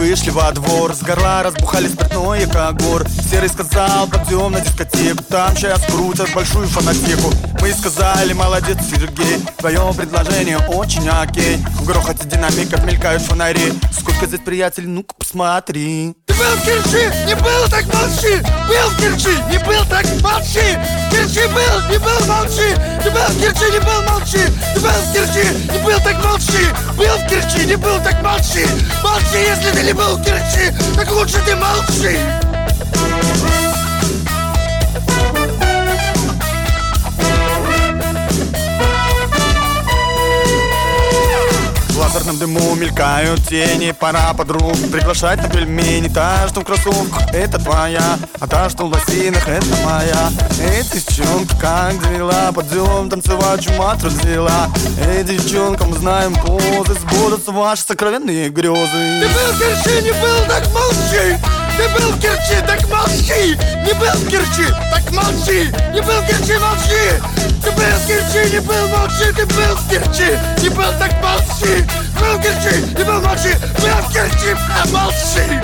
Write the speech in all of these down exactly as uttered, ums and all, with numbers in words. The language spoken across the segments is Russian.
вышли во двор. С горла разбухали спиртное, как гор. Серый сказал, пойдем на дискотеку. Там сейчас крутят большую фанатеку. Мы сказали, молодец, Сергей, твое предложение очень окей. В грохоте динамиков мелькают фонари. Сколько здесь приятелей, ну-ка посмотри. Ты был в Керчи, не был, так молчи. Был в Керчи, не был, так молчи. В Керчи был, не был, молчи. Ты был в Керчи, не был, молчи. Ты был в Керчи, не был, так молчи. Был в Керчи, не был, так молчи. Молчи, если ты не был в Керчи, так лучше ты молчи. В лазерном дыму мелькают тени. Пора подруг приглашать на пельмени. Та, что в кроссовках, это твоя, а та, что в лосинах, это моя. Эй, девчонка, как дела? Пойдем танцевать, чума взяла. Эй, девчонка, мы знаем позы. Сбудутся ваши сокровенные грезы. Ты был в Керчи, не был, так молчи. Ты был в Керчи, так молчи. Не был в Керчи, так молчи. Не был в Керчи, молчи. Ты был в Керчи, не был, молчи. Ты был в Керчи, не был, так молчи. Был в Керчи, не был, молчи. Был в Керчи, а молчи.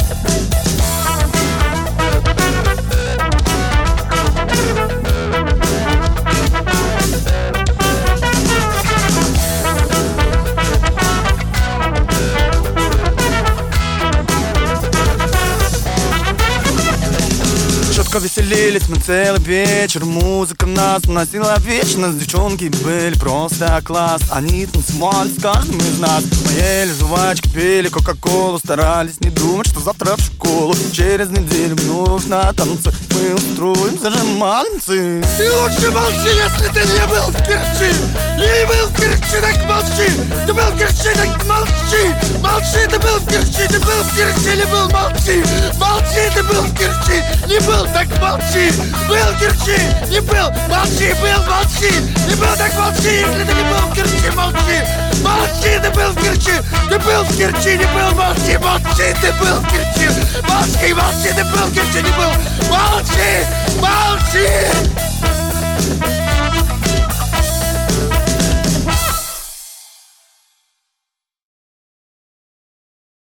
Четко веселились мы целый вечер. Музыка нас уносила вечно. Девчонки были просто класс. Они танцевали с каждым из нас. Мы ели жвачки, пили кока-колу. Старались не думать, что завтра в школу. Через неделю вновь на танцы мы устроим зажиманцы. Ты лучше молчи, если ты не был в Керчи. Не был в Керчи, так молчи. Ты был в Керчи, так молчи. Молчи, ты был в Керчи. Ты был в Керчи, не был, молчи. Молчи, ты был в Керчи. Не был, так молчи. Был в Керчи, не был, молчи. Был, молчи. Не был, так молчи. Если ты не был в Керчи, молчи. Молчи, ты был в Керчи. Ты был в Керчи, не был, молчи. Молчи, ты был в Керчи. Молчи, молчи, ты был в Керчи, не был. Молчи, молчи.